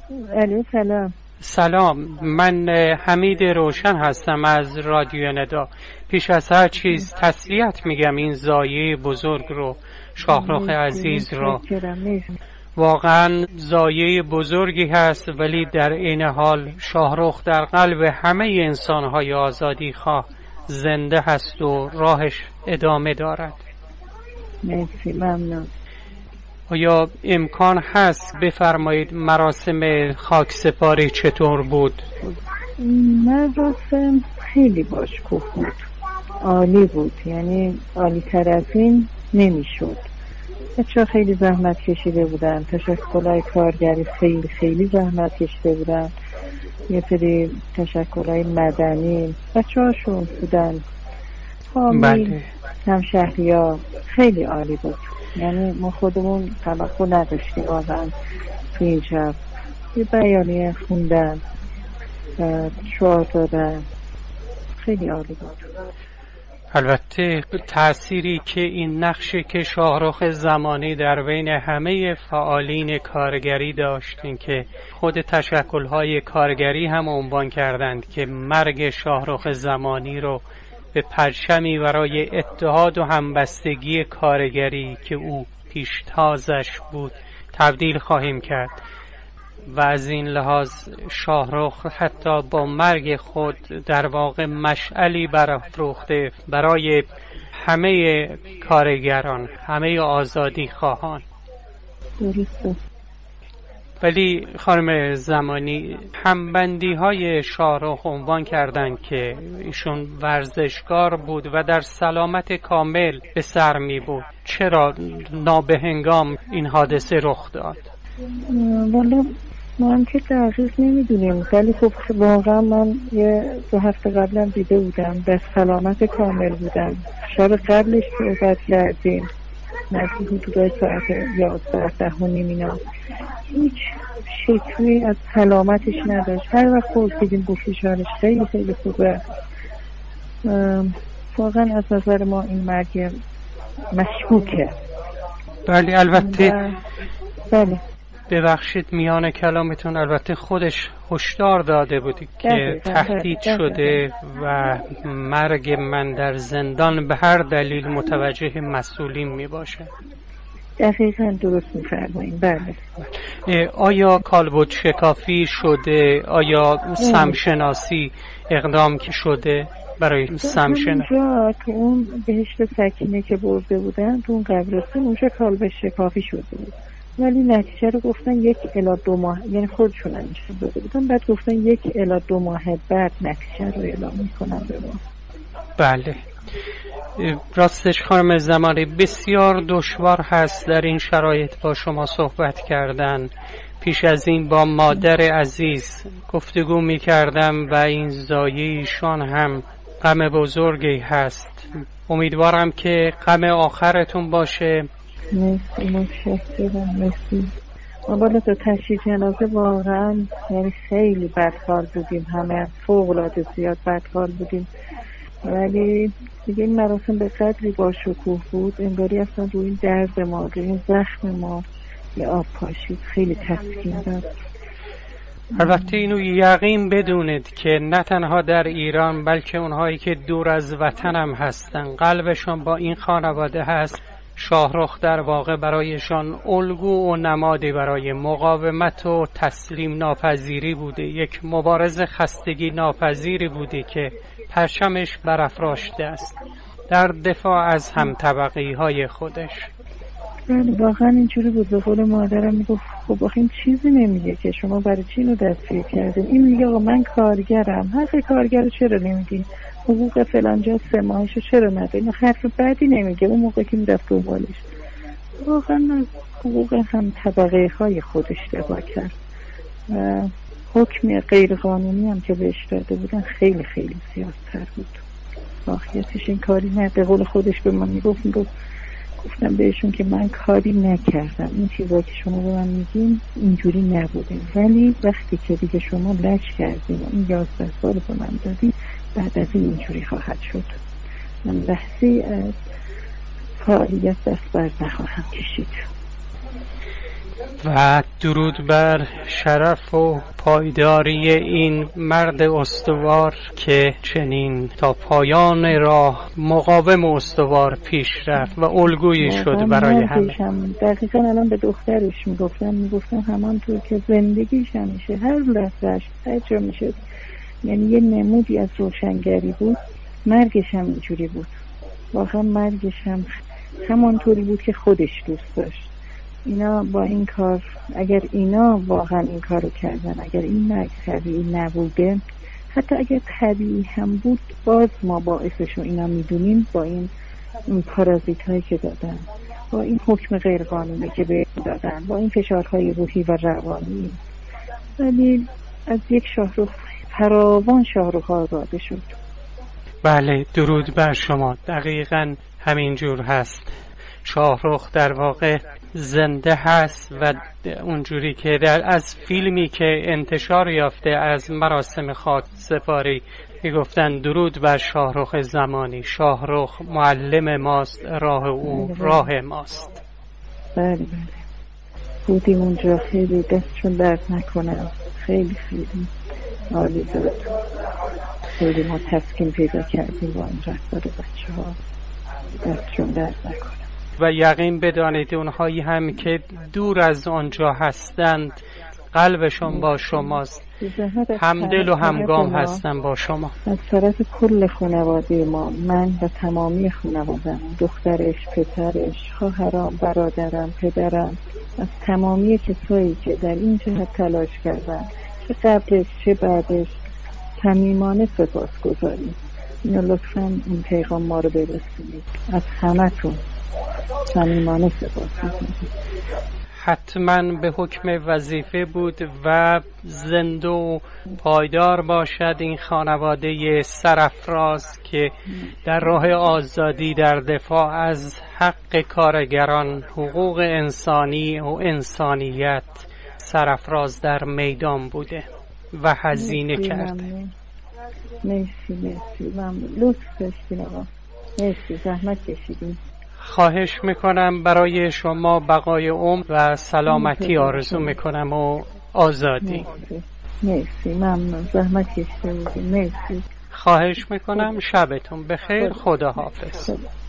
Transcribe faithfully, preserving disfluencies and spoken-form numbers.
الو سلام. سلام، من حمید روشن هستم از رادیو ندا. پیش از هر چیز تسلیت میگم این زایه بزرگ رو، شاهرخ عزیز رو. واقعا زایه بزرگی هست، ولی در این حال شاهرخ در قلب همه انسان‌های آزادی خواه زنده هست و راهش ادامه دارد. مرسی، ممنون. آیا امکان هست بفرمایید مراسم خاکسپاری چطور بود؟ مراسم خیلی باشکوه بود، عالی بود، یعنی عالی تر از این نمیشد. بچه‌ها خیلی زحمت کشیده بودن، تشکل‌های کارگری خیلی خیلی زحمت کشیده بودن، یه سری تشکل‌های مدنی بچه‌هاشون بودن، فامیل، همشهری‌ها. خیلی عالی بود، یعنی ما خودمون توقع نداشتیم واقعا. تو این شب یه بیانیه خوندن، شعار دادن، خیلی عالی بود. البته تأثیری که این نقشی که شاهرخ زمانی در بین همه فعالین کارگری داشت، این که خود تشکل‌های کارگری هم عنوان کردند که مرگ شاهرخ زمانی رو به پرچمی برای اتحاد و همبستگی کارگری که او پیشتازش بود تبدیل خواهیم کرد. و از این لحاظ شاهرخ حتی با مرگ خود در واقع مشعلی برافروخته برای همه کارگران، همه آزادی خواهان. درسته. ولی خانم زمانی، همبندی های شاهرخ عنوان کردند که ایشون ورزشکار بود و در سلامت کامل به سر می بود. چرا نابهنگام این حادثه رخ داد؟ والا ما هم که دقیق نمیدونیم، ولی خب واقعا من یه دو هفته قبلا دیده بودم در سلامت کامل بودم. شب قبلش صحبت کردیم، نزدیک حدود ساعت یازده ده و نیم اینا، هیچ شکوی از سلامتش نداشت. هر وقت پرسیدیم گفت فشارش خیلی خیلی خوبه. واقعا از نظر ما این مرگ مشکوکه. بله البته. بله ببخشید میان کلامتون، البته خودش هشدار داده بود که تهدید شده و مرگ من در زندان به هر دلیل متوجه مسئولین می باشه. دقیقاً درست می‌فرمایید. بله. آیا کالبد شکافی شده؟ آیا سمشناسی اقدام که شده برای سمشناسی؟ اونجا تو اون بهشت سکینه که برده بودن تو اون قبرستون، اونجا کالبد شکافی شده بود، ولی نتیجه رو گفتن یک الی دو ماه، یعنی خودشون انجام داده بودن، بعد گفتن یک الی دو ماه بعد نتیجه رو اعلام میکنن به ما. بله راستش خانم زمانی بسیار دشوار هست در این شرایط با شما صحبت کردن. پیش از این با مادر عزیز گفتگو می کردم و این زایه ایشان هم غم بزرگی هست. امیدوارم که غم آخرتون باشه. مرسی، متشکرم. مرسی. ما بالا تا تشییع جنازه واقعا یعنی خیلی بدحال بودیم، همه فوق العاده زیاد بدحال بودیم، ولی دیگه این مراسم به قدری با شکوه بود انگاری اصلا روی این درد ما، روی این زخم ما یه آب پاشید. خیلی تسکین داد. البته اینو یقین بدونید که نه تنها در ایران بلکه اونهایی که دور از وطن هم هستن قلبشون با این خانواده هست. شاهرخ در واقع برایشان الگو و نمادی برای مقاومت و تسلیم ناپذیری بوده، یک مبارز خستگی ناپذیری بوده که پرچمش برافراشته است در دفاع از هم طبقی های خودش. بله واقعا اینجوری بود. به قول مادرم میگفت خب آخه این چیزی نمیگه که شما برای چی اینو دستگیر کردین؟ این میگه آقا من کارگرم. حق کارگر چرا نمیگی؟ حقوق فلان جا سه ماهشو چرا نداری؟ این حرف بدی نمیگه. اون موقع که میرفت دنبالش واقعا حقوق هم طبقه های خودش دفاع کرد و حکم غیر قانونی هم که بهش داده بودن خیلی خیلی زیادتر بود. واقعیتش این کاری نه. به قول خودش به من میگفت میگفت گفتم بهشون که من کاری نکردم، این چیزا که شما به من میگین اینجوری نبوده، ولی وقتی که دیگه شما لج کردین و این یازده سال به من دادین بعد از این اینجوری خواهد شد. من لحظه از فعالیت دست بر نخواهم کشید. و درود بر شرف و پایداری این مرد استوار که چنین تا پایان راه مقاوم و استوار پیش رفت و الگویی شد برای همه. دقیقا الان به دخترش میگفتم میگفتم همانطور که زندگیش همیشه هر لحظهش هر جا میشد یعنی یه نمودی از روشنگری بود، مرگش هم اینجوری بود. واقعا مرگش هم همانطوری بود که خودش دوست داشت. اینا با این کار، اگر اینا واقعا این کارو کردن، اگر این مرگ طبیعی نبوده، حتی اگر طبیعی هم بود، باز ما باعثشو اینا میدونیم با این پارازیت هایی که دادن، با این حکم غیرقانونی که به دادن، با این فشارهای روحی و روانی. ولی از یک شاهرخ فراوان شاهرخ آزاده شد. بله، درود بر شما. دقیقاً همینجور هست. شاهرخ در واقع زنده هست و اونجوری که در از فیلمی که انتشار یافته از مراسم خاک سپاری میگفتن درود بر شاهرخ زمانی، شاهرخ معلم ماست، راه او راه ماست. بله بله، بودیم اونجا، خیلی دستشون درد نکنم، خیلی خیلی عالی بود، خیلی ما تسکین پیدا کردیم با این رفتار بچه ها، دستشون درد نکنم. و یقین بدانید اونهایی هم که دور از آنجا هستند قلبشون با شماست، همدل و همگام هستن با شما. از طرف کل خانواده ما، من و تمامی خانواده‌ام، دخترش، پسرش، خواهرام، برادرم، پدرم، از تمامی کسایی که در این جهت تلاش کردن، چه قبلش چه بعدش، صمیمانه سپاسگزاریم. اینو لطفاً این پیغام ما رو برسونید، از همتون صمیمانه سپاسگزاریم. حتما به حکم وظیفه بود و زنده و پایدار باشد این خانواده سرافراز که در راه آزادی، در دفاع از حق کارگران، حقوق انسانی و انسانیت سرافراز در میدان بوده و هزینه کرده. مرسی مرسی ممنون، لطف داشتین آقا، مرسی، زحمت کشیدین. خواهش میکنم، برای شما بقای عمر و سلامتی آرزو میکنم و آزادی. مرسی مرسی ممنون، زحمت کشیدین. مرسی. خواهش میکنم، شبتون بخیر، خدا حافظ.